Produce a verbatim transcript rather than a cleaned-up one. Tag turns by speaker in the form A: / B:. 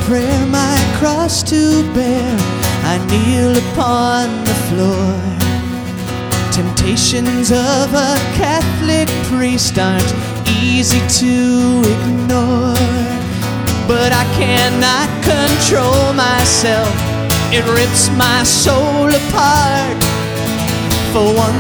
A: prayer, my cross to bear, I kneel upon the floor. Temptations of a Catholic priest aren't easy to ignore, but I cannot control myself. It rips my soul apart. For one